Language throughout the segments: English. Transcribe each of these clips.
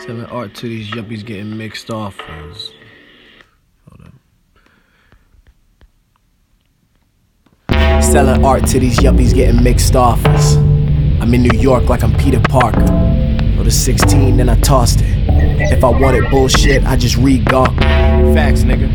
Selling art to these yuppies getting mixed offers. Hold up. Selling art to these yuppies getting mixed offers. I'm in New York like I'm Peter Parker. Wrote a 16, then I tossed it. If I wanted bullshit, I just read Gawker. Facts, nigga.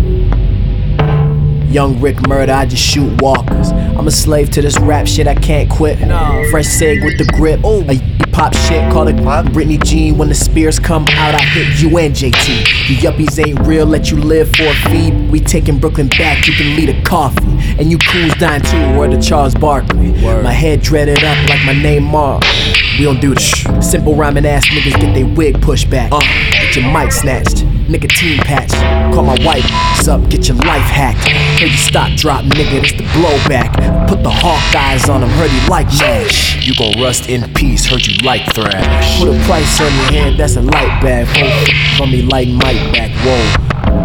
Young Rick Murder, I just shoot walkers. I'm a slave to this rap shit, I can't quit. No. Fresh seg with the grip. A pop shit, call it Britney Jean. When the spears come out, I hit you and JT. You yuppies ain't real, let you live for a fee. We taking Brooklyn back, you can lead a coffee. And you coons dying too, word to Charles Barkley. Word. My head dreaded up like my name Mark. We don't do that. Simple rhyming ass niggas get they wig pushed back. Get your mic snatched, nicotine patch. Call my wife up, get your life hacked. Heard you stock drop, nigga, this the blowback. Put the hawk eyes on him, heard he like mash. You gon' rust in peace, heard you like thrash. Put a price on your head, that's a light bag. From me like Mike back, whoa.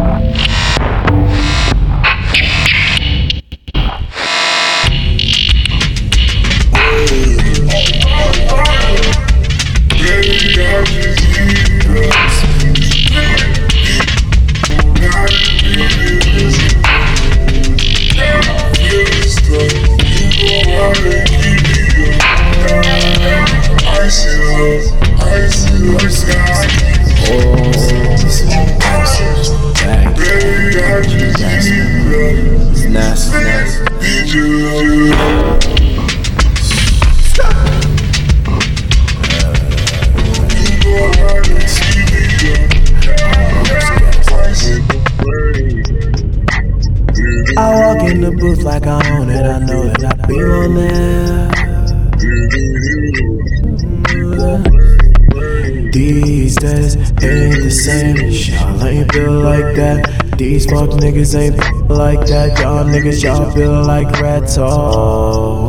I walk in the booth like I own it, I know that I belong there. These days ain't the same, y'all ain't built like that. These fuck niggas ain't like that, y'all niggas, y'all built like Ratto.